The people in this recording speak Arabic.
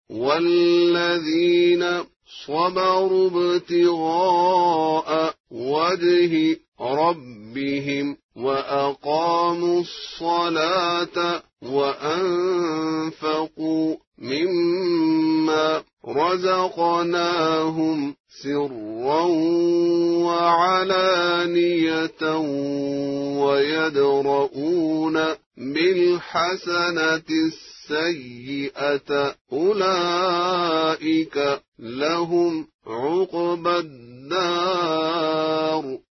والذين صبروا ابتغاء وجه ربهم وأقاموا الصلاة وأنفقوا مما رزقناهم سرا وعلانية ويدرؤون بالحسنة السيئة أولئك لهم عقبى الدار